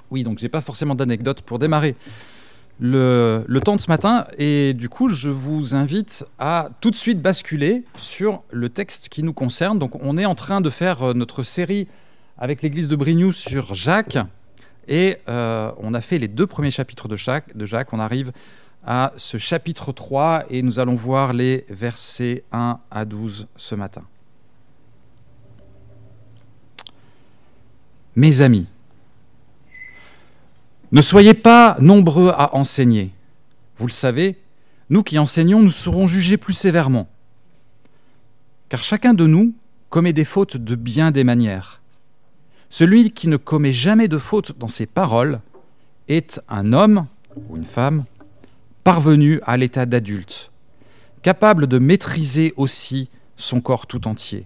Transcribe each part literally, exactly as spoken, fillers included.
Oui, donc j'ai pas forcément d'anecdote pour démarrer le, le temps de ce matin, et du coup, je vous invite à tout de suite basculer sur le texte qui nous concerne. Donc, on est en train de faire notre série avec l'église de Brignoux sur Jacques, et euh, on a fait les deux premiers chapitres de Jacques, de Jacques. On arrive à ce chapitre trois, et nous allons voir les versets un à douze ce matin. Mes amis, ne soyez pas nombreux à enseigner. Vous le savez, nous qui enseignons, nous serons jugés plus sévèrement. Car chacun de nous commet des fautes de bien des manières. Celui qui ne commet jamais de faute dans ses paroles est un homme ou une femme parvenu à l'état d'adulte, capable de maîtriser aussi son corps tout entier.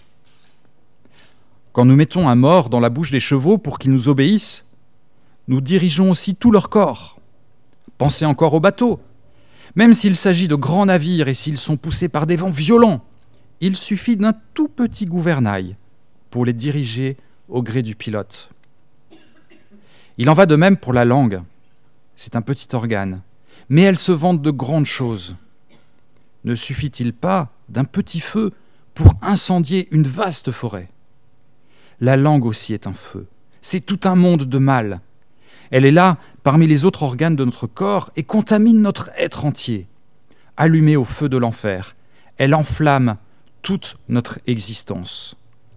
Quand nous mettons un mors dans la bouche des chevaux pour qu'ils nous obéissent, nous dirigeons aussi tout leur corps. Pensez encore aux bateaux. Même s'il s'agit de grands navires et s'ils sont poussés par des vents violents, il suffit d'un tout petit gouvernail pour les diriger au gré du pilote. Il en va de même pour la langue. C'est un petit organe, mais elle se vante de grandes choses. Ne suffit-il pas d'un petit feu pour incendier une vaste forêt ? La langue aussi est un feu. C'est tout un monde de mal. Elle est là parmi les autres organes de notre corps et contamine notre être entier. Allumée au feu de l'enfer, elle enflamme toute notre existence.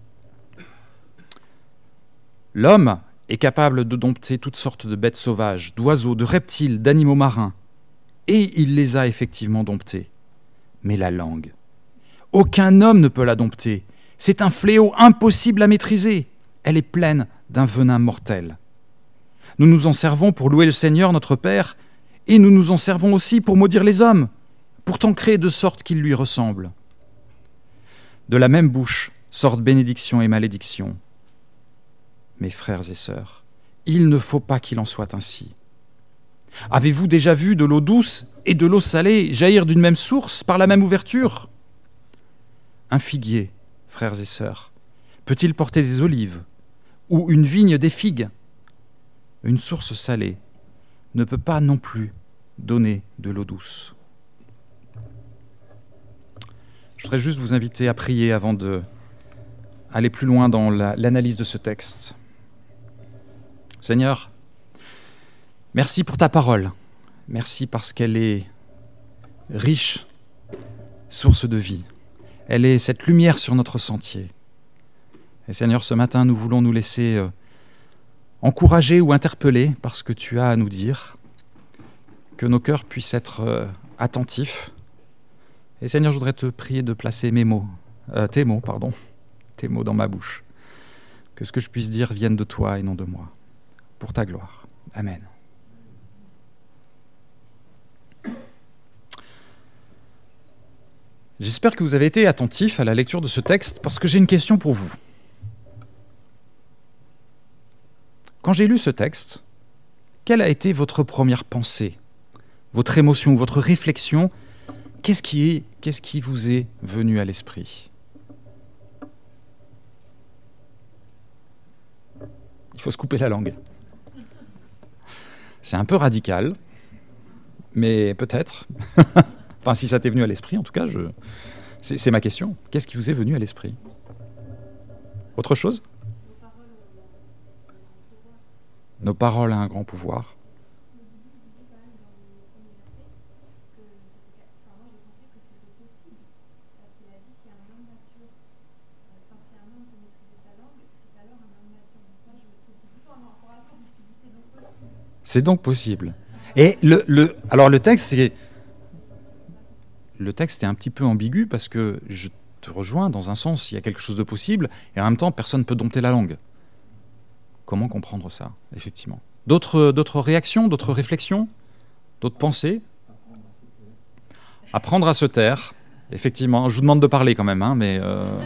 L'homme est capable de dompter toutes sortes de bêtes sauvages, d'oiseaux, de reptiles, d'animaux marins. Et il les a effectivement domptés. Mais la langue, aucun homme ne peut la dompter. C'est un fléau impossible à maîtriser. Elle est pleine d'un venin mortel. Nous nous en servons pour louer le Seigneur, notre Père, et nous nous en servons aussi pour maudire les hommes, pourtant créés de sorte qu'ils lui ressemblent. De la même bouche sortent bénédiction et malédiction. Mes frères et sœurs, il ne faut pas qu'il en soit ainsi. Avez-vous déjà vu de l'eau douce et de l'eau salée jaillir d'une même source par la même ouverture ? Un figuier, frères et sœurs, peut-il porter des olives ou une vigne des figues ? Une source salée ne peut pas non plus donner de l'eau douce. Je voudrais juste vous inviter à prier avant d'aller plus loin dans la, l'analyse de ce texte. Seigneur, merci pour ta parole. Merci parce qu'elle est riche, source de vie. Elle est cette lumière sur notre sentier. Et Seigneur, ce matin, nous voulons nous laisser euh, encourager ou interpeller par ce que tu as à nous dire, que nos cœurs puissent être euh, attentifs. Et Seigneur, je voudrais te prier de placer mes mots, euh, tes mots, pardon, tes mots dans ma bouche. Que ce que je puisse dire vienne de toi et non de moi. Pour ta gloire. Amen. J'espère que vous avez été attentifs à la lecture de ce texte parce que j'ai une question pour vous. Quand j'ai lu ce texte, quelle a été votre première pensée, votre émotion, votre réflexion ? Qu'est-ce qui est, qu'est-ce qui vous est venu à l'esprit ? Il faut se couper la langue. C'est un peu radical, mais peut-être. Enfin, si ça t'est venu à l'esprit, en tout cas, je... c'est, c'est ma question. Qu'est-ce qui vous est venu à l'esprit ? Autre chose ? Nos paroles ont un grand pouvoir. C'est donc possible. Et le, le, alors le texte, c'est, le texte est un petit peu ambigu parce que je te rejoins dans un sens, il y a quelque chose de possible, et en même temps, personne ne peut dompter la langue. Comment comprendre ça, effectivement ? D'autres, d'autres réactions, d'autres réflexions, d'autres pensées ? Apprendre à se taire, effectivement. Je vous demande de parler quand même, hein, mais... Euh...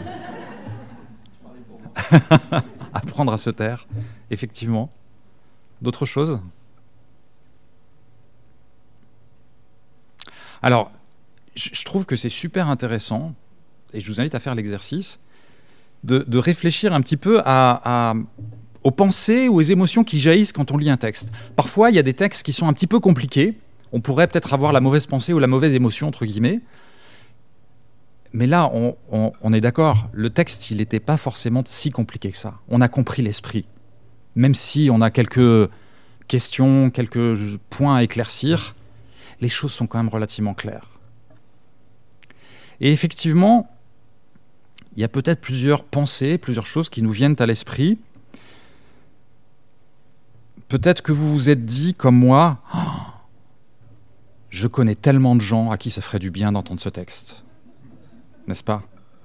Apprendre à se taire, effectivement. D'autres choses ? Alors, je trouve que c'est super intéressant, et je vous invite à faire l'exercice, de, de réfléchir un petit peu à, à, aux pensées ou aux émotions qui jaillissent quand on lit un texte. Parfois, il y a des textes qui sont un petit peu compliqués. On pourrait peut-être avoir la mauvaise pensée ou la mauvaise émotion, entre guillemets. Mais là, on, on, on est d'accord, le texte, il n'était pas forcément si compliqué que ça. On a compris l'esprit. Même si on a quelques questions, quelques points à éclaircir, les choses sont quand même relativement claires. Et effectivement, il y a peut-être plusieurs pensées, plusieurs choses qui nous viennent à l'esprit. Peut-être que vous vous êtes dit, comme moi, oh, je connais tellement de gens à qui ça ferait du bien d'entendre ce texte. N'est-ce pas ?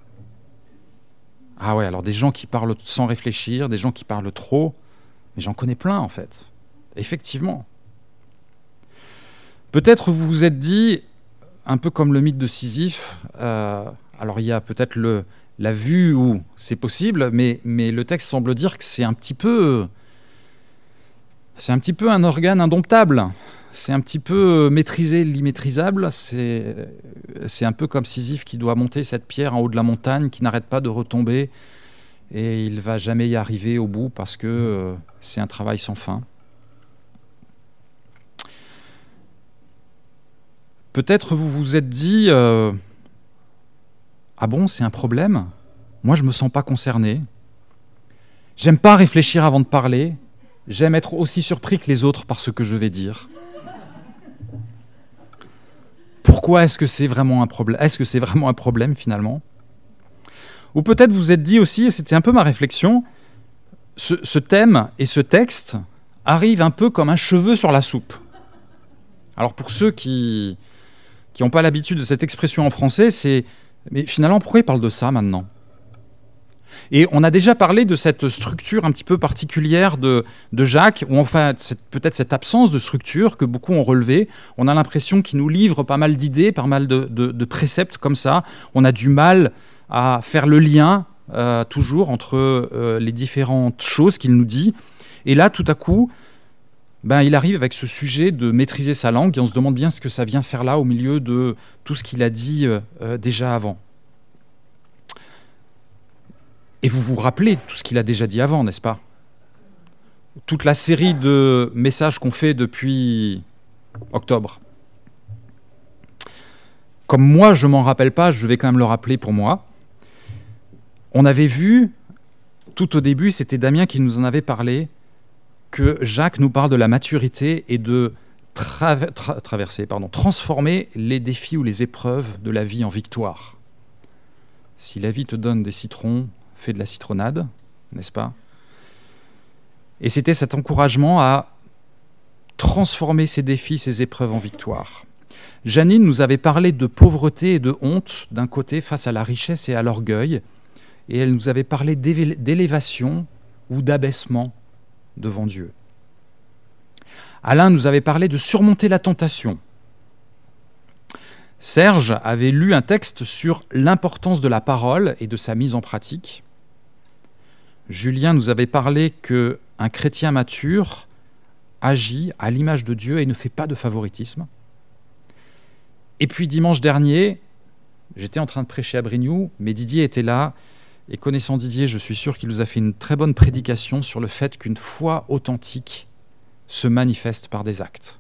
Ah ouais, alors des gens qui parlent sans réfléchir, des gens qui parlent trop, mais j'en connais plein en fait. Effectivement. Peut-être vous vous êtes dit, un peu comme le mythe de Sisyphe, euh, alors il y a peut-être le, la vue où c'est possible, mais, mais le texte semble dire que c'est un petit peu, c'est un petit peu un organe indomptable. C'est un petit peu maîtriser l'immaîtrisable. C'est, c'est un peu comme Sisyphe qui doit monter cette pierre en haut de la montagne, qui n'arrête pas de retomber, et il ne va jamais y arriver au bout parce que euh, c'est un travail sans fin. Peut-être vous vous êtes dit euh, « Ah bon, c'est un problème ? Moi, je ne me sens pas concerné. J'aime pas réfléchir avant de parler. J'aime être aussi surpris que les autres par ce que je vais dire. » Pourquoi est-ce que c'est vraiment un problème ? Est-ce que c'est vraiment un problème finalement ? Ou peut-être vous vous êtes dit aussi, et c'était un peu ma réflexion, ce, ce thème et ce texte arrivent un peu comme un cheveu sur la soupe. Alors pour ceux qui qui n'ont pas l'habitude de cette expression en français, c'est mais finalement pourquoi il parle de ça maintenant ? Et on a déjà parlé de cette structure un petit peu particulière de, de Jacques, ou enfin cette, peut-être cette absence de structure que beaucoup ont relevée. On a l'impression qu'il nous livre pas mal d'idées, pas mal de, de, de préceptes comme ça. On a du mal à faire le lien euh, toujours entre euh, les différentes choses qu'il nous dit. Et là, tout à coup, ben, il arrive avec ce sujet de maîtriser sa langue, et on se demande bien ce que ça vient faire là au milieu de tout ce qu'il a dit euh, déjà avant. Et vous vous rappelez tout ce qu'il a déjà dit avant, n'est-ce pas ? Toute la série de messages qu'on fait depuis octobre. Comme moi, je ne m'en rappelle pas, je vais quand même le rappeler pour moi. On avait vu, tout au début, c'était Damien qui nous en avait parlé, que Jacques nous parle de la maturité et de traver- tra- traverser, pardon, transformer les défis ou les épreuves de la vie en victoire. Si la vie te donne des citrons, fais de la citronnade, n'est-ce pas ? Et c'était cet encouragement à transformer ces défis, ces épreuves en victoire. Janine nous avait parlé de pauvreté et de honte d'un côté face à la richesse et à l'orgueil, et elle nous avait parlé d'élévation ou d'abaissement devant Dieu. Alain nous avait parlé de surmonter la tentation. Serge avait lu un texte sur l'importance de la parole et de sa mise en pratique. Julien nous avait parlé qu'un chrétien mature agit à l'image de Dieu et ne fait pas de favoritisme. Et puis dimanche dernier, j'étais en train de prêcher à Brignoux, mais Didier était là, et connaissant Didier, je suis sûr qu'il nous a fait une très bonne prédication sur le fait qu'une foi authentique se manifeste par des actes.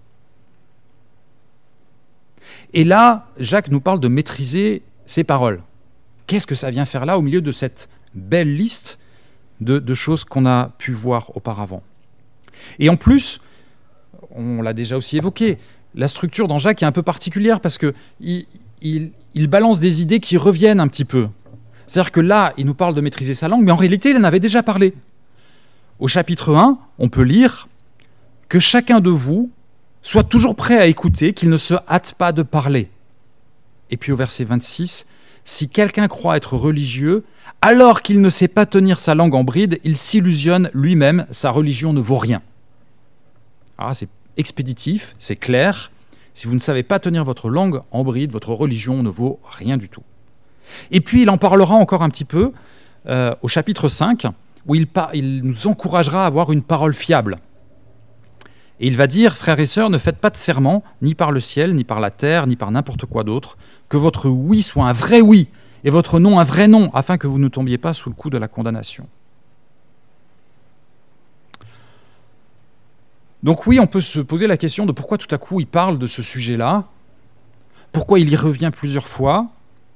Et là, Jacques nous parle de maîtriser ses paroles. Qu'est-ce que ça vient faire là au milieu de cette belle liste de, de choses qu'on a pu voir auparavant ? Et en plus, on l'a déjà aussi évoqué, la structure dans Jacques est un peu particulière parce qu'il il, il balance des idées qui reviennent un petit peu. C'est-à-dire que là, il nous parle de maîtriser sa langue, mais en réalité, il en avait déjà parlé. Au chapitre un, on peut lire « Que chacun de vous soit toujours prêt à écouter, qu'il ne se hâte pas de parler. » Et puis au verset vingt-six, « Si quelqu'un croit être religieux, alors qu'il ne sait pas tenir sa langue en bride, il s'illusionne lui-même, sa religion ne vaut rien. » Alors c'est expéditif, c'est clair. Si vous ne savez pas tenir votre langue en bride, votre religion ne vaut rien du tout. Et puis il en parlera encore un petit peu euh, au chapitre cinq, où il, par- il nous encouragera à avoir une parole fiable. Et il va dire, frères et sœurs, ne faites pas de serment, ni par le ciel, ni par la terre, ni par n'importe quoi d'autre, que votre oui soit un vrai oui, et votre non un vrai non, afin que vous ne tombiez pas sous le coup de la condamnation. Donc oui, on peut se poser la question de pourquoi tout à coup il parle de ce sujet-là, pourquoi il y revient plusieurs fois.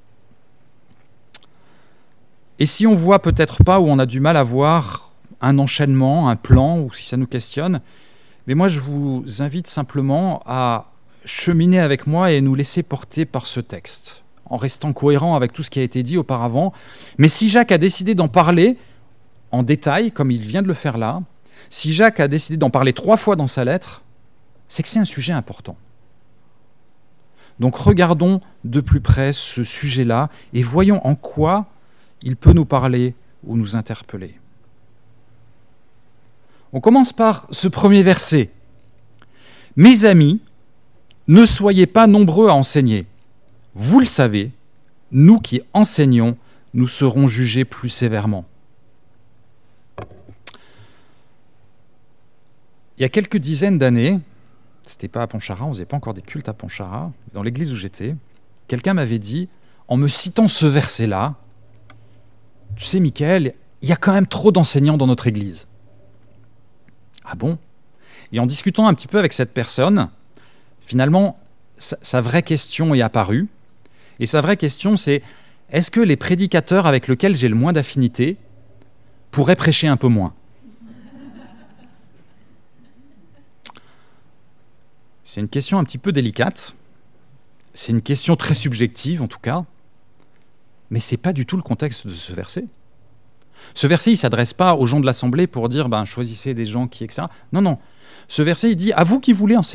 Et si on voit peut-être pas, ou on a du mal à voir un enchaînement, un plan, ou si ça nous questionne, mais moi je vous invite simplement à cheminer avec moi et nous laisser porter par ce texte, en restant cohérent avec tout ce qui a été dit auparavant. Mais si Jacques a décidé d'en parler en détail, comme il vient de le faire là, si Jacques a décidé d'en parler trois fois dans sa lettre, c'est que c'est un sujet important. Donc regardons de plus près ce sujet-là et voyons en quoi il peut nous parler ou nous interpeller. On commence par ce premier verset. « Mes amis, ne soyez pas nombreux à enseigner. Vous le savez, nous qui enseignons, nous serons jugés plus sévèrement. » Il y a quelques dizaines d'années, c'était pas à Pontcharrat, on ne faisait pas encore des cultes à Pontcharrat, dans l'église où j'étais, quelqu'un m'avait dit, en me citant ce verset-là, « Tu sais, Michael, il y a quand même trop d'enseignants dans notre église. » Ah bon ? Et en discutant un petit peu avec cette personne, finalement, sa, sa vraie question est apparue. Et sa vraie question, c'est, est-ce que les prédicateurs avec lesquels j'ai le moins d'affinité pourraient prêcher un peu moins ? C'est une question un petit peu délicate, c'est une question très subjective en tout cas, mais ce n'est pas du tout le contexte de ce verset. Ce verset, il ne s'adresse pas aux gens de l'Assemblée pour dire ben, « choisissez des gens qui, et cetera » Non, non. Ce verset, il dit « à vous qui voulez enseigner ».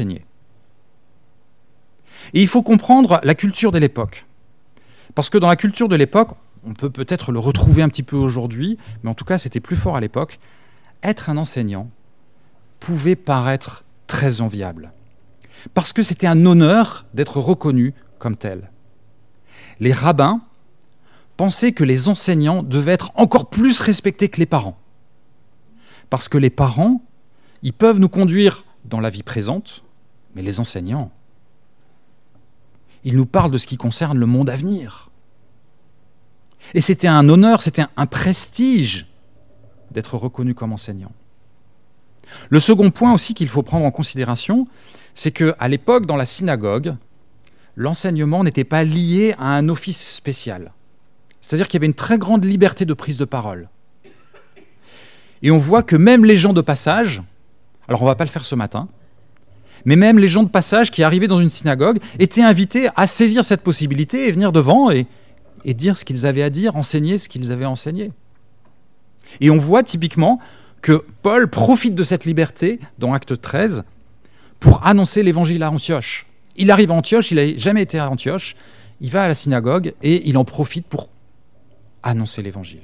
Et il faut comprendre la culture de l'époque. Parce que dans la culture de l'époque, on peut peut-être le retrouver un petit peu aujourd'hui, mais en tout cas, c'était plus fort à l'époque, être un enseignant pouvait paraître très enviable. Parce que c'était un honneur d'être reconnu comme tel. Les rabbins pensaient que les enseignants devaient être encore plus respectés que les parents. Parce que les parents, ils peuvent nous conduire dans la vie présente, mais les enseignants, ils nous parlent de ce qui concerne le monde à venir. Et c'était un honneur, c'était un prestige d'être reconnu comme enseignant. Le second point aussi qu'il faut prendre en considération, c'est qu'à l'époque, dans la synagogue, l'enseignement n'était pas lié à un office spécial. C'est-à-dire qu'il y avait une très grande liberté de prise de parole. Et on voit que même les gens de passage, alors on ne va pas le faire ce matin, mais même les gens de passage qui arrivaient dans une synagogue étaient invités à saisir cette possibilité et venir devant et, et dire ce qu'ils avaient à dire, enseigner ce qu'ils avaient enseigné. Et on voit typiquement que Paul profite de cette liberté dans Acte treize pour annoncer l'évangile à Antioche. Il arrive à Antioche, il n'a jamais été à Antioche, il va à la synagogue et il en profite pour annoncer l'évangile.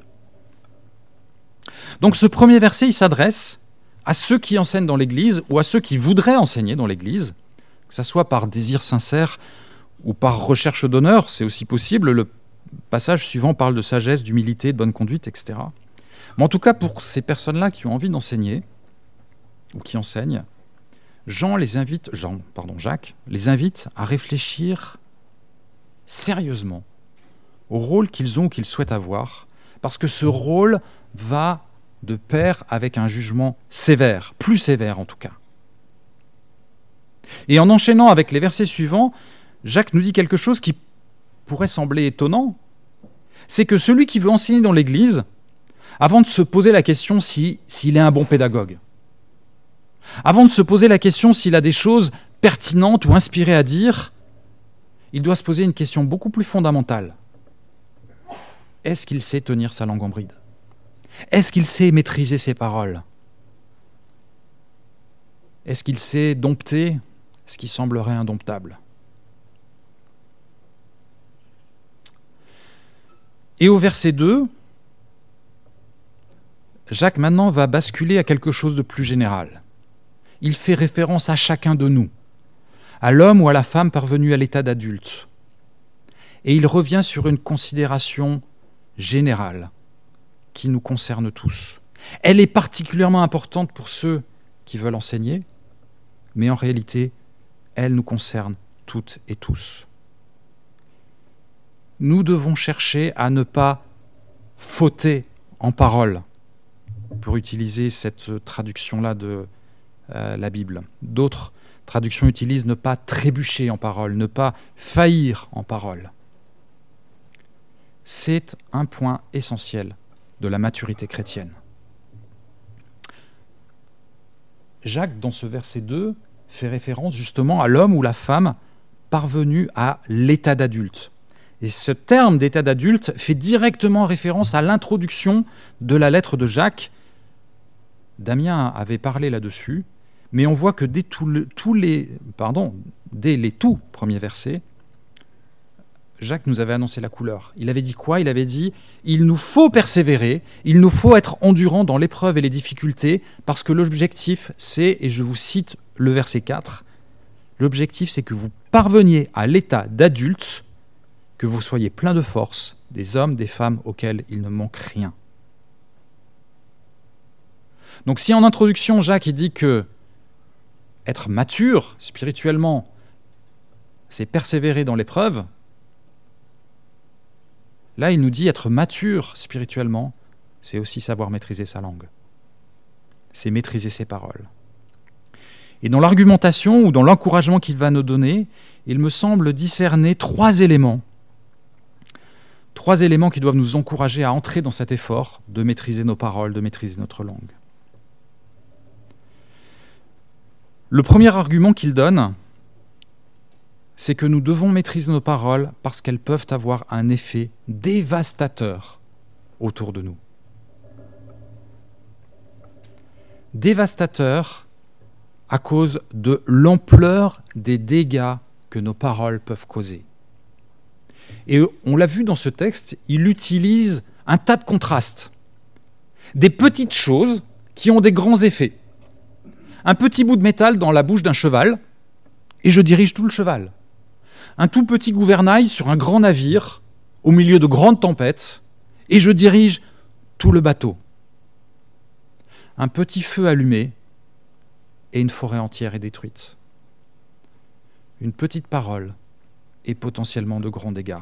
Donc ce premier verset, il s'adresse à ceux qui enseignent dans l'Église ou à ceux qui voudraient enseigner dans l'Église, que ce soit par désir sincère ou par recherche d'honneur, c'est aussi possible. Le passage suivant parle de sagesse, d'humilité, de bonne conduite, et cetera. Mais en tout cas, pour ces personnes-là qui ont envie d'enseigner ou qui enseignent, Jean les invite, Jean, pardon, Jacques les invite à réfléchir sérieusement au rôle qu'ils ont ou qu'ils souhaitent avoir, parce que ce rôle va de pair avec un jugement sévère, plus sévère en tout cas. Et en enchaînant avec les versets suivants, Jacques nous dit quelque chose qui pourrait sembler étonnant, c'est que celui qui veut enseigner dans l'Église, avant de se poser la question si, s'il est un bon pédagogue, avant de se poser la question s'il a des choses pertinentes ou inspirées à dire, il doit se poser une question beaucoup plus fondamentale. Est-ce qu'il sait tenir sa langue en bride ? Est-ce qu'il sait maîtriser ses paroles ? Est-ce qu'il sait dompter ce qui semblerait indomptable ? Et au verset deux, Jacques maintenant va basculer à quelque chose de plus général. Il fait référence à chacun de nous, à l'homme ou à la femme parvenu à l'état d'adulte. Et il revient sur une considération générale qui nous concerne tous. Elle est particulièrement importante pour ceux qui veulent enseigner, mais en réalité, elle nous concerne toutes et tous. Nous devons chercher à ne pas fauter en parole, pour utiliser cette traduction-là de euh, la Bible. D'autres traductions utilisent ne pas trébucher en parole, ne pas faillir en parole. C'est un point essentiel de la maturité chrétienne. Jacques, dans ce verset deux, fait référence justement à l'homme ou la femme parvenu à l'état d'adulte. Et ce terme d'état d'adulte fait directement référence à l'introduction de la lettre de Jacques. Damien avait parlé là-dessus, mais on voit que dès, tout le, tous les, pardon, dès les tout premiers versets, Jacques nous avait annoncé la couleur. Il avait dit quoi ? Il avait dit « Il nous faut persévérer, il nous faut être endurants dans l'épreuve et les difficultés, parce que l'objectif, c'est, et je vous cite le verset quatre, l'objectif, c'est que vous parveniez à l'état d'adulte, que vous soyez plein de force, des hommes, des femmes auxquels il ne manque rien. » Donc si en introduction, Jacques il dit que être mature spirituellement, c'est persévérer dans l'épreuve, là, il nous dit être mature spirituellement, c'est aussi savoir maîtriser sa langue. C'est maîtriser ses paroles. Et dans l'argumentation ou dans l'encouragement qu'il va nous donner, il me semble discerner trois éléments. Trois éléments qui doivent nous encourager à entrer dans cet effort de maîtriser nos paroles, de maîtriser notre langue. Le premier argument qu'il donne, c'est que nous devons maîtriser nos paroles parce qu'elles peuvent avoir un effet dévastateur autour de nous. Dévastateur à cause de l'ampleur des dégâts que nos paroles peuvent causer. Et on l'a vu dans ce texte, il utilise un tas de contrastes. Des petites choses qui ont des grands effets. Un petit bout de métal dans la bouche d'un cheval, et je dirige tout le cheval. Un tout petit gouvernail sur un grand navire, au milieu de grandes tempêtes, et je dirige tout le bateau. Un petit feu allumé, et une forêt entière est détruite. Une petite parole, et potentiellement de grands dégâts.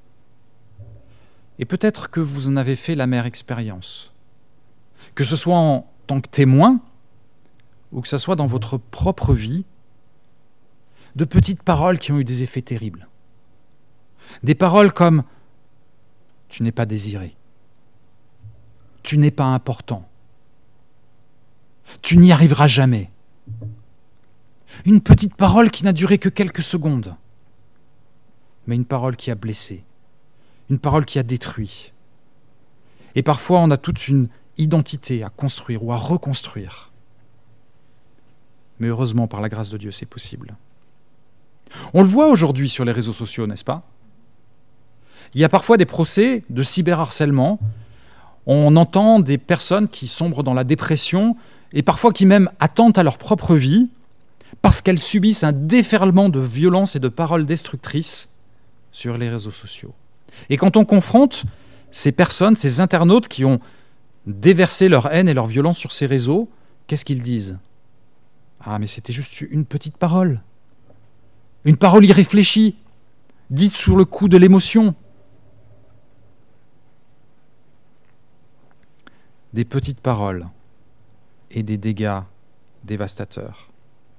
Et peut-être que vous en avez fait l'amère expérience. Que ce soit en tant que témoin, ou que ce soit dans votre propre vie, de petites paroles qui ont eu des effets terribles. Des paroles comme « tu n'es pas désiré »,« tu n'es pas important »,« tu n'y arriveras jamais ». Une petite parole qui n'a duré que quelques secondes, mais une parole qui a blessé, une parole qui a détruit. Et parfois, on a toute une identité à construire ou à reconstruire. Mais heureusement, par la grâce de Dieu, c'est possible. On le voit aujourd'hui sur les réseaux sociaux, n'est-ce pas ? Il y a parfois des procès de cyberharcèlement. On entend des personnes qui sombrent dans la dépression et parfois qui même attentent à leur propre vie parce qu'elles subissent un déferlement de violence et de paroles destructrices sur les réseaux sociaux. Et quand on confronte ces personnes, ces internautes qui ont déversé leur haine et leur violence sur ces réseaux, qu'est-ce qu'ils disent ? Ah, mais c'était juste une petite parole. Une parole irréfléchie, dite sous le coup de l'émotion. Des petites paroles et des dégâts dévastateurs.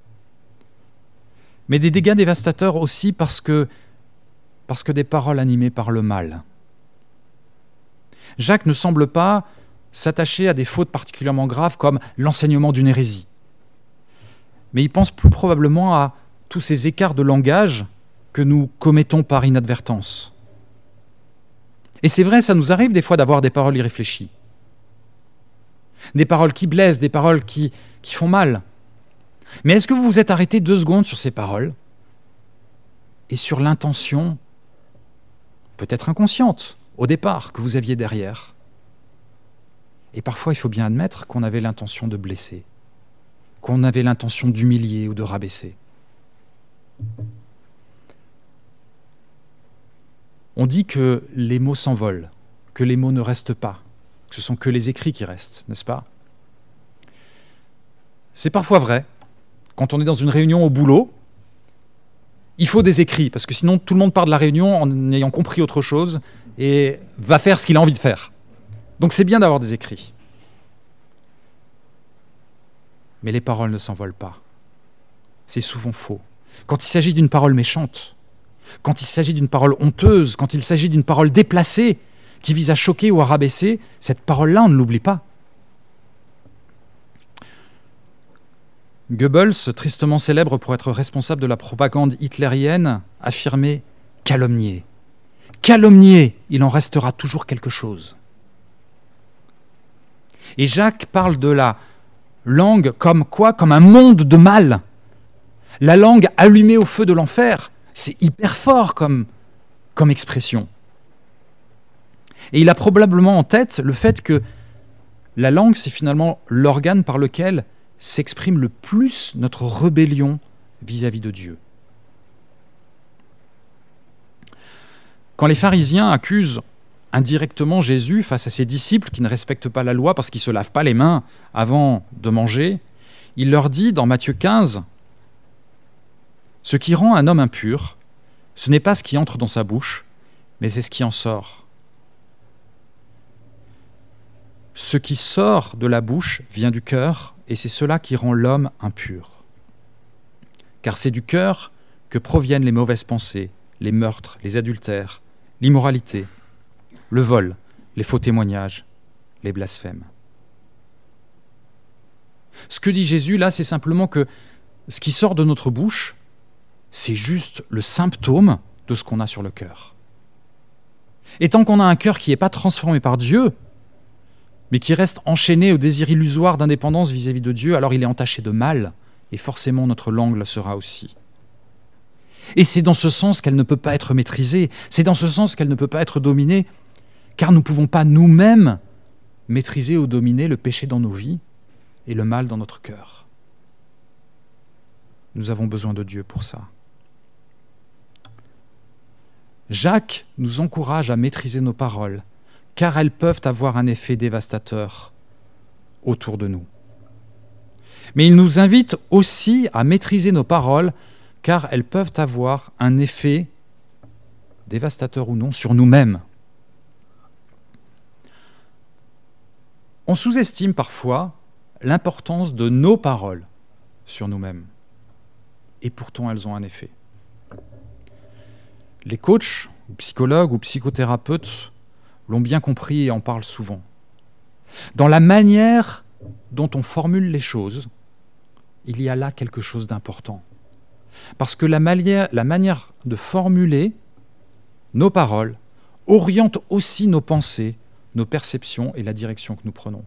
Mais des dégâts dévastateurs aussi parce que, parce que des paroles animées par le mal. Jacques ne semble pas s'attacher à des fautes particulièrement graves comme l'enseignement d'une hérésie. Mais il pense plus probablement à tous ces écarts de langage que nous commettons par inadvertance. Et c'est vrai, ça nous arrive des fois d'avoir des paroles irréfléchies. Des paroles qui blessent, des paroles qui, qui font mal. Mais est-ce que vous vous êtes arrêté deux secondes sur ces paroles et sur l'intention, peut-être inconsciente, au départ, que vous aviez derrière ? Et parfois, il faut bien admettre qu'on avait l'intention de blesser, qu'on avait l'intention d'humilier ou de rabaisser. On dit que les mots s'envolent, que les mots ne restent pas, que ce sont que les écrits qui restent, n'est-ce pas ? C'est parfois vrai. Quand on est dans une réunion au boulot, il faut des écrits, parce que sinon tout le monde part de la réunion en ayant compris autre chose et va faire ce qu'il a envie de faire. Donc c'est bien d'avoir des écrits. Mais les paroles ne s'envolent pas. C'est souvent faux. Quand il s'agit d'une parole méchante, quand il s'agit d'une parole honteuse, quand il s'agit d'une parole déplacée qui vise à choquer ou à rabaisser, cette parole-là, on ne l'oublie pas. Goebbels, tristement célèbre pour être responsable de la propagande hitlérienne, affirmait « calomnier ». Calomnier, il en restera toujours quelque chose. Et Jacques parle de la langue comme quoi ? Comme un monde de mal. La langue allumée au feu de l'enfer, c'est hyper fort comme, comme expression. Et il a probablement en tête le fait que la langue, c'est finalement l'organe par lequel s'exprime le plus notre rébellion vis-à-vis de Dieu. Quand les pharisiens accusent indirectement Jésus face à ses disciples qui ne respectent pas la loi parce qu'ils ne se lavent pas les mains avant de manger, il leur dit dans Matthieu quinze, « Ce qui rend un homme impur, ce n'est pas ce qui entre dans sa bouche, mais c'est ce qui en sort. Ce qui sort de la bouche vient du cœur, et c'est cela qui rend l'homme impur. Car c'est du cœur que proviennent les mauvaises pensées, les meurtres, les adultères, l'immoralité, le vol, les faux témoignages, les blasphèmes. » Ce que dit Jésus là, c'est simplement que ce qui sort de notre bouche, c'est juste le symptôme de ce qu'on a sur le cœur. Et tant qu'on a un cœur qui n'est pas transformé par Dieu, mais qui reste enchaîné au désir illusoire d'indépendance vis-à-vis de Dieu, alors il est entaché de mal, et forcément notre langue le sera aussi. Et c'est dans ce sens qu'elle ne peut pas être maîtrisée, c'est dans ce sens qu'elle ne peut pas être dominée, car nous ne pouvons pas nous-mêmes maîtriser ou dominer le péché dans nos vies et le mal dans notre cœur. Nous avons besoin de Dieu pour ça. Jacques nous encourage à maîtriser nos paroles, car elles peuvent avoir un effet dévastateur autour de nous. Mais il nous invite aussi à maîtriser nos paroles, car elles peuvent avoir un effet, dévastateur ou non, sur nous-mêmes. On sous-estime parfois l'importance de nos paroles sur nous-mêmes. Et pourtant, elles ont un effet. Les coachs, ou psychologues, ou psychothérapeutes l'ont bien compris et en parlent souvent. Dans la manière dont on formule les choses, il y a là quelque chose d'important. Parce que la manière, la manière de formuler nos paroles oriente aussi nos pensées, nos perceptions et la direction que nous prenons.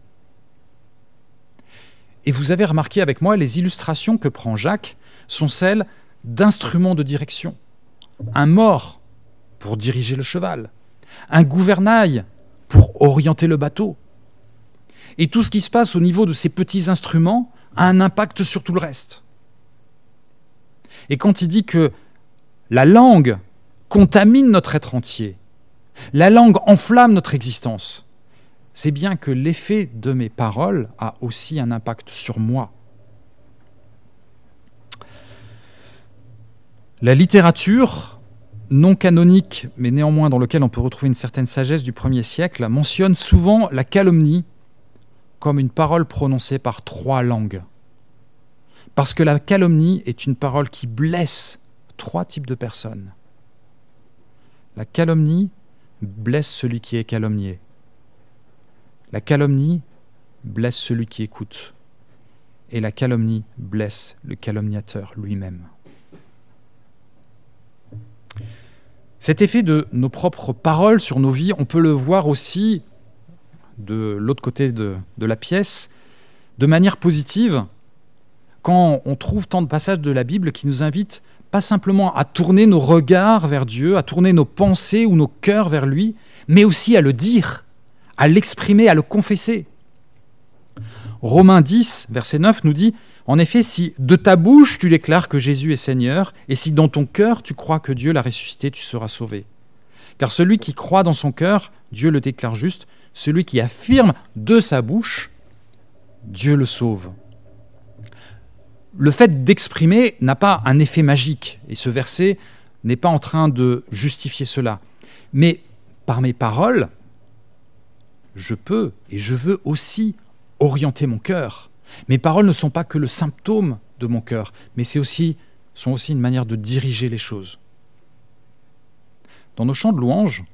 Et vous avez remarqué avec moi, les illustrations que prend Jacques sont celles d'instruments de direction. Un mors pour diriger le cheval, un gouvernail pour orienter le bateau. Et tout ce qui se passe au niveau de ces petits instruments a un impact sur tout le reste. Et quand il dit que la langue contamine notre être entier, la langue enflamme notre existence, c'est bien que l'effet de mes paroles a aussi un impact sur moi. La littérature non canonique, mais néanmoins dans laquelle on peut retrouver une certaine sagesse du premier siècle, mentionne souvent la calomnie comme une parole prononcée par trois langues. Parce que la calomnie est une parole qui blesse trois types de personnes. La calomnie blesse celui qui est calomnié. La calomnie blesse celui qui écoute. Et la calomnie blesse le calomniateur lui-même. Cet effet de nos propres paroles sur nos vies, on peut le voir aussi de l'autre côté de, de la pièce, de manière positive, quand on trouve tant de passages de la Bible qui nous invitent pas simplement à tourner nos regards vers Dieu, à tourner nos pensées ou nos cœurs vers lui, mais aussi à le dire, à l'exprimer, à le confesser. Romains dix, verset neuf nous dit « En effet, si de ta bouche tu déclares que Jésus est Seigneur, et si dans ton cœur tu crois que Dieu l'a ressuscité, tu seras sauvé. Car celui qui croit dans son cœur, Dieu le déclare juste, celui qui affirme de sa bouche, Dieu le sauve. » Le fait d'exprimer n'a pas un effet magique, et ce verset n'est pas en train de justifier cela. Mais par mes paroles, je peux et je veux aussi orienter mon cœur. Mes paroles ne sont pas que le symptôme de mon cœur, mais c'est aussi, sont aussi une manière de diriger les choses. Dans nos chants de louange,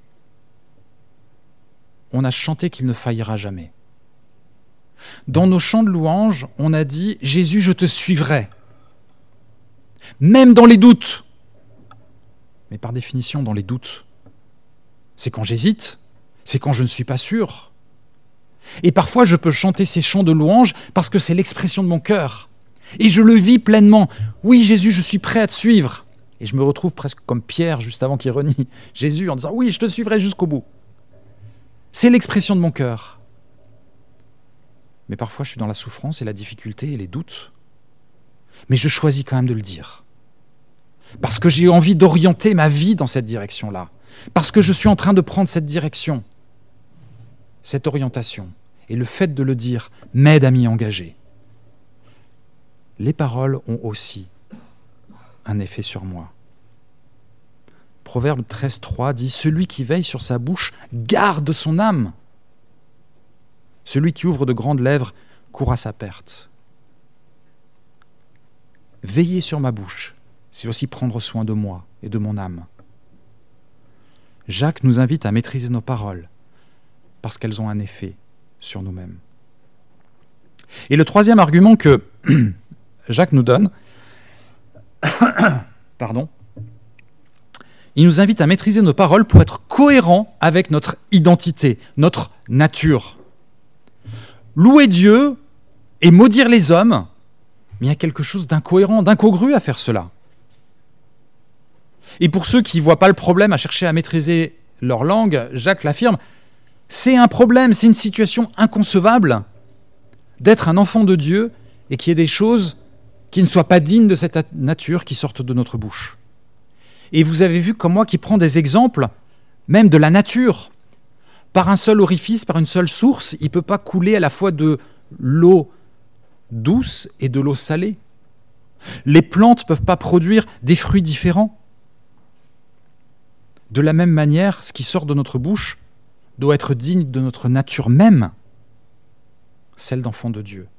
on a chanté qu'il ne faillira jamais. Dans nos chants de louange, on a dit « Jésus, je te suivrai ». Même dans les doutes. Mais par définition, dans les doutes, c'est quand j'hésite, c'est quand je ne suis pas sûr. Et parfois, je peux chanter ces chants de louange parce que c'est l'expression de mon cœur. Et je le vis pleinement. Oui, Jésus, je suis prêt à te suivre. Et je me retrouve presque comme Pierre, juste avant qu'il renie Jésus, en disant « Oui, je te suivrai jusqu'au bout ». C'est l'expression de mon cœur. Mais parfois, je suis dans la souffrance et la difficulté et les doutes. Mais je choisis quand même de le dire. Parce que j'ai envie d'orienter ma vie dans cette direction-là. Parce que je suis en train de prendre cette direction, cette orientation. Et le fait de le dire m'aide à m'y engager. Les paroles ont aussi un effet sur moi. Proverbe treize trois dit « Celui qui veille sur sa bouche garde son âme. Celui qui ouvre de grandes lèvres court à sa perte. » Veiller sur ma bouche, c'est aussi prendre soin de moi et de mon âme. Jacques nous invite à maîtriser nos paroles parce qu'elles ont un effet sur nous-mêmes. Et le troisième argument que Jacques nous donne, pardon, il nous invite à maîtriser nos paroles pour être cohérents avec notre identité, notre nature. Louer Dieu et maudire les hommes, mais il y a quelque chose d'incohérent, d'incongru à faire cela. Et pour ceux qui ne voient pas le problème à chercher à maîtriser leur langue, Jacques l'affirme, c'est un problème, c'est une situation inconcevable d'être un enfant de Dieu et qu'il y ait des choses qui ne soient pas dignes de cette nature qui sortent de notre bouche. Et vous avez vu comme moi qui prend des exemples, même de la nature. Par un seul orifice, par une seule source, il ne peut pas couler à la fois de l'eau douce et de l'eau salée. Les plantes ne peuvent pas produire des fruits différents. De la même manière, ce qui sort de notre bouche doit être digne de notre nature même, celle d'enfant de Dieu.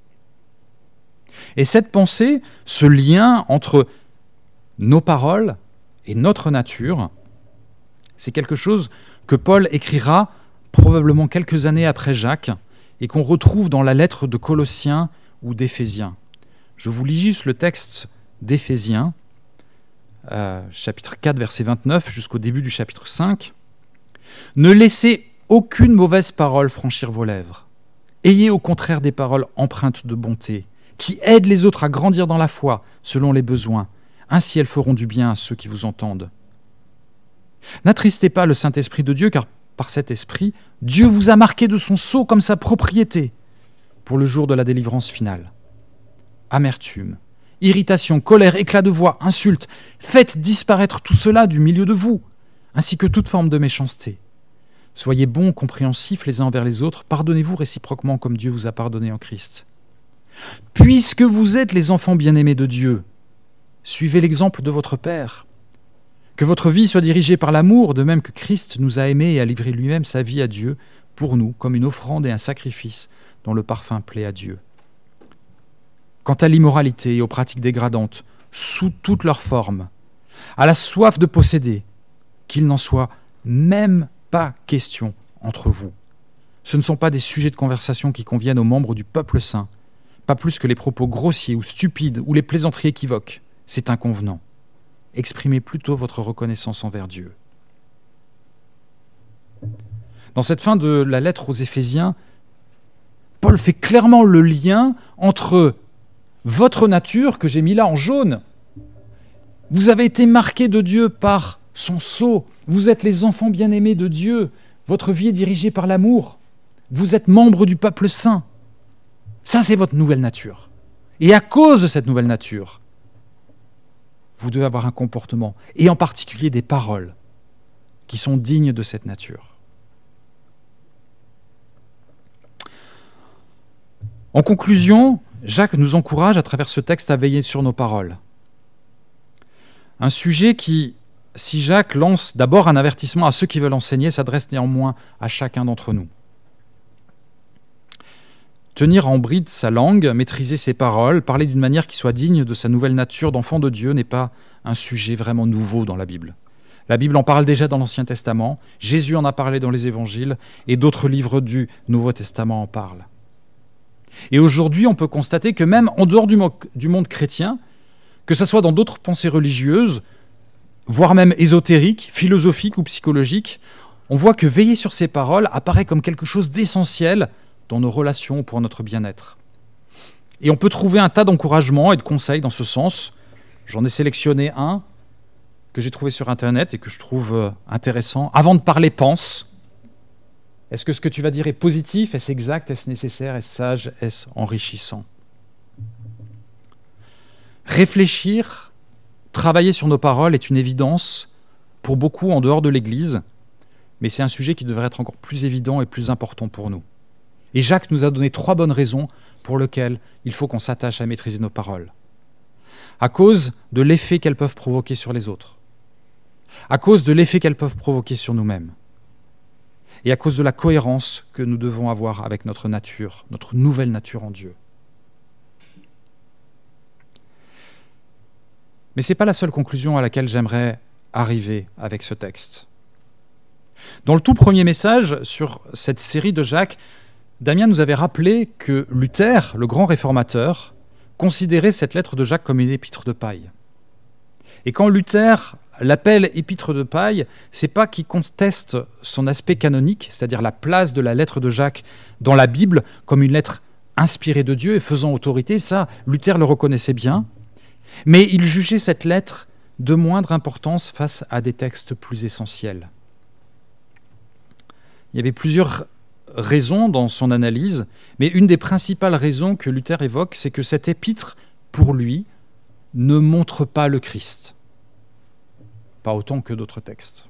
Et cette pensée, ce lien entre nos paroles et notre nature, c'est quelque chose que Paul écrira probablement quelques années après Jacques et qu'on retrouve dans la lettre de Colossiens ou d'Éphésiens. Je vous lis juste le texte d'Éphésiens, euh, chapitre quatre, verset vingt-neuf, jusqu'au début du chapitre cinq. « Ne laissez aucune mauvaise parole franchir vos lèvres. Ayez au contraire des paroles empreintes de bonté, qui aident les autres à grandir dans la foi selon les besoins. Ainsi elles feront du bien à ceux qui vous entendent. N'attristez pas le Saint-Esprit de Dieu, car par cet esprit, Dieu vous a marqué de son sceau comme sa propriété pour le jour de la délivrance finale. Amertume, irritation, colère, éclat de voix, insultes, faites disparaître tout cela du milieu de vous, ainsi que toute forme de méchanceté. Soyez bons, compréhensifs les uns envers les autres, pardonnez-vous réciproquement comme Dieu vous a pardonné en Christ. Puisque vous êtes les enfants bien-aimés de Dieu, suivez l'exemple de votre Père. Que votre vie soit dirigée par l'amour, de même que Christ nous a aimés et a livré lui-même sa vie à Dieu pour nous, comme une offrande et un sacrifice dont le parfum plaît à Dieu. Quant à l'immoralité et aux pratiques dégradantes, sous toutes leurs formes, à la soif de posséder, qu'il n'en soit même pas question entre vous. Ce ne sont pas des sujets de conversation qui conviennent aux membres du peuple saint, pas plus que les propos grossiers ou stupides ou les plaisanteries équivoques. C'est inconvenant. Exprimez plutôt votre reconnaissance envers Dieu. Dans cette fin de la lettre aux Éphésiens, Paul fait clairement le lien entre votre nature, que j'ai mis là en jaune. Vous avez été marqués de Dieu par son sceau. Vous êtes les enfants bien-aimés de Dieu. Votre vie est dirigée par l'amour. Vous êtes membres du peuple saint. Ça, c'est votre nouvelle nature. Et à cause de cette nouvelle nature, vous devez avoir un comportement, et en particulier des paroles, qui sont dignes de cette nature. En conclusion, Jacques nous encourage à travers ce texte à veiller sur nos paroles. Un sujet qui, si Jacques lance d'abord un avertissement à ceux qui veulent enseigner, s'adresse néanmoins à chacun d'entre nous. Tenir en bride sa langue, maîtriser ses paroles, parler d'une manière qui soit digne de sa nouvelle nature d'enfant de Dieu n'est pas un sujet vraiment nouveau dans la Bible. La Bible en parle déjà dans l'Ancien Testament, Jésus en a parlé dans les Évangiles et d'autres livres du Nouveau Testament en parlent. Et aujourd'hui, on peut constater que même en dehors du, mo- du monde chrétien, que ce soit dans d'autres pensées religieuses, voire même ésotériques, philosophiques ou psychologiques, on voit que veiller sur ses paroles apparaît comme quelque chose d'essentiel dans nos relations ou pour notre bien-être. Et on peut trouver un tas d'encouragements et de conseils dans ce sens. J'en ai sélectionné un que j'ai trouvé sur Internet et que je trouve intéressant. Avant de parler, pense. Est-ce que ce que tu vas dire est positif? Est-ce exact? Est-ce nécessaire? Est-ce sage? Est-ce enrichissant? Réfléchir, travailler sur nos paroles est une évidence pour beaucoup en dehors de l'Église, mais c'est un sujet qui devrait être encore plus évident et plus important pour nous. Et Jacques nous a donné trois bonnes raisons pour lesquelles il faut qu'on s'attache à maîtriser nos paroles. À cause de l'effet qu'elles peuvent provoquer sur les autres, à cause de l'effet qu'elles peuvent provoquer sur nous-mêmes, et à cause de la cohérence que nous devons avoir avec notre nature, notre nouvelle nature en Dieu. Mais ce n'est pas la seule conclusion à laquelle j'aimerais arriver avec ce texte. Dans le tout premier message sur cette série de Jacques, Damien nous avait rappelé que Luther, le grand réformateur, considérait cette lettre de Jacques comme une épître de paille. Et quand Luther l'appelle épître de paille, c'est pas qu'il conteste son aspect canonique, c'est-à-dire la place de la lettre de Jacques dans la Bible comme une lettre inspirée de Dieu et faisant autorité, ça, Luther le reconnaissait bien, mais il jugeait cette lettre de moindre importance face à des textes plus essentiels. Il y avait plusieurs raisons dans son analyse, mais une des principales raisons que Luther évoque, c'est que cette épître, pour lui, ne montre pas le Christ. Pas autant que d'autres textes.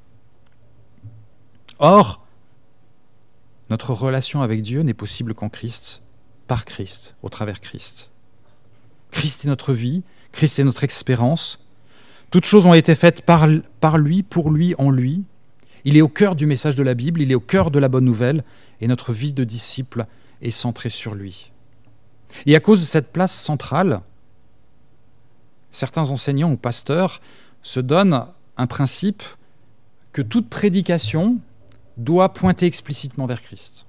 Or, notre relation avec Dieu n'est possible qu'en Christ, par Christ, au travers Christ. Christ est notre vie, Christ est notre espérance. Toutes choses ont été faites par, par lui, pour lui, en lui. Il est au cœur du message de la Bible, il est au cœur de la bonne nouvelle, et notre vie de disciple est centrée sur lui. Et à cause de cette place centrale, certains enseignants ou pasteurs se donnent un principe que toute prédication doit pointer explicitement vers Christ.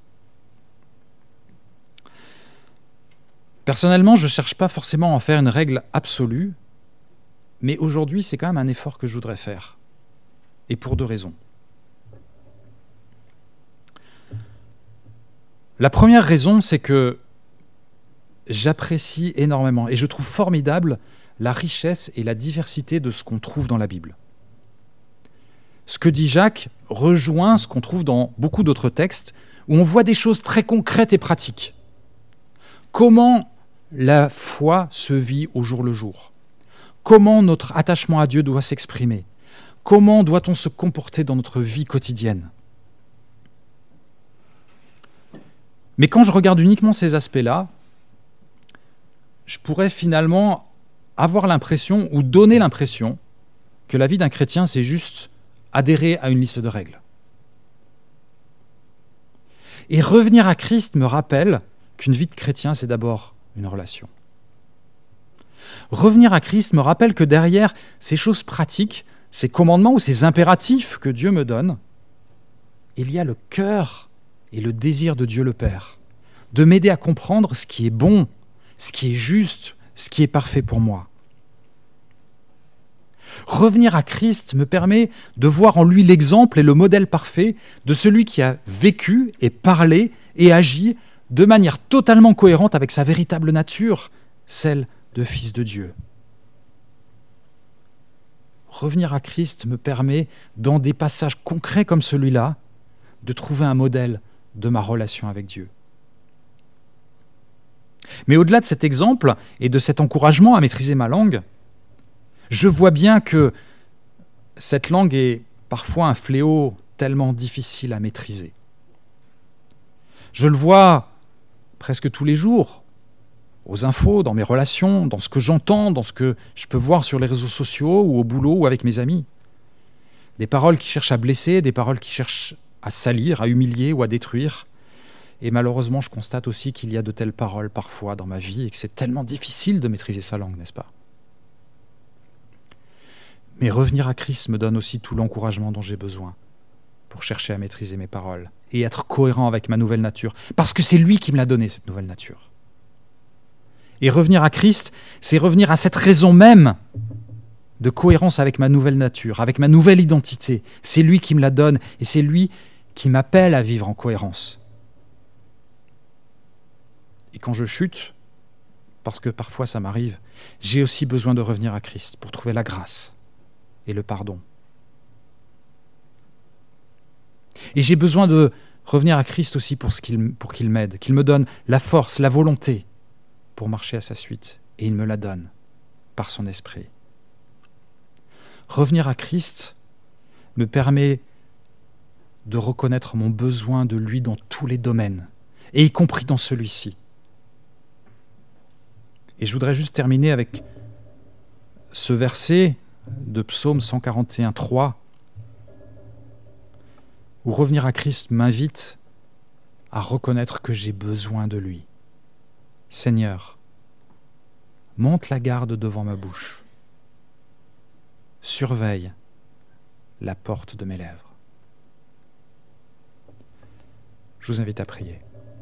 Personnellement, je ne cherche pas forcément à en faire une règle absolue, mais aujourd'hui, c'est quand même un effort que je voudrais faire, et pour deux raisons. La première raison, c'est que j'apprécie énormément et je trouve formidable la richesse et la diversité de ce qu'on trouve dans la Bible. Ce que dit Jacques rejoint ce qu'on trouve dans beaucoup d'autres textes où on voit des choses très concrètes et pratiques. Comment la foi se vit au jour le jour? Comment notre attachement à Dieu doit s'exprimer? Comment doit-on se comporter dans notre vie quotidienne? Mais quand je regarde uniquement ces aspects-là, je pourrais finalement avoir l'impression ou donner l'impression que la vie d'un chrétien, c'est juste adhérer à une liste de règles. Et revenir à Christ me rappelle qu'une vie de chrétien, c'est d'abord une relation. Revenir à Christ me rappelle que derrière ces choses pratiques, ces commandements ou ces impératifs que Dieu me donne, il y a le cœur et le désir de Dieu le Père, de m'aider à comprendre ce qui est bon, ce qui est juste, ce qui est parfait pour moi. Revenir à Christ me permet de voir en lui l'exemple et le modèle parfait de celui qui a vécu et parlé et agi de manière totalement cohérente avec sa véritable nature, celle de Fils de Dieu. Revenir à Christ me permet, dans des passages concrets comme celui-là, de trouver un modèle de ma relation avec Dieu. Mais au-delà de cet exemple et de cet encouragement à maîtriser ma langue, je vois bien que cette langue est parfois un fléau tellement difficile à maîtriser. Je le vois presque tous les jours, aux infos, dans mes relations, dans ce que j'entends, dans ce que je peux voir sur les réseaux sociaux ou au boulot ou avec mes amis. Des paroles qui cherchent à blesser, des paroles qui cherchent à salir, à humilier ou à détruire. Et malheureusement, je constate aussi qu'il y a de telles paroles parfois dans ma vie et que c'est tellement difficile de maîtriser sa langue, n'est-ce pas? Mais revenir à Christ me donne aussi tout l'encouragement dont j'ai besoin pour chercher à maîtriser mes paroles et être cohérent avec ma nouvelle nature, parce que c'est lui qui me l'a donné, cette nouvelle nature. Et revenir à Christ, c'est revenir à cette raison même de cohérence avec ma nouvelle nature, avec ma nouvelle identité. C'est lui qui me la donne et c'est lui qui m'appelle à vivre en cohérence. Et quand je chute, parce que parfois ça m'arrive, j'ai aussi besoin de revenir à Christ pour trouver la grâce et le pardon. Et j'ai besoin de revenir à Christ aussi pour, ce qu'il, pour qu'il m'aide, qu'il me donne la force, la volonté pour marcher à sa suite. Et il me la donne par son esprit. Revenir à Christ me permet de reconnaître mon besoin de lui dans tous les domaines, et y compris dans celui-ci. Et je voudrais juste terminer avec ce verset de Psaume cent quarante et un, trois, où revenir à Christ m'invite à reconnaître que j'ai besoin de lui. Seigneur, monte la garde devant ma bouche. Surveille la porte de mes lèvres. Je vous invite à prier.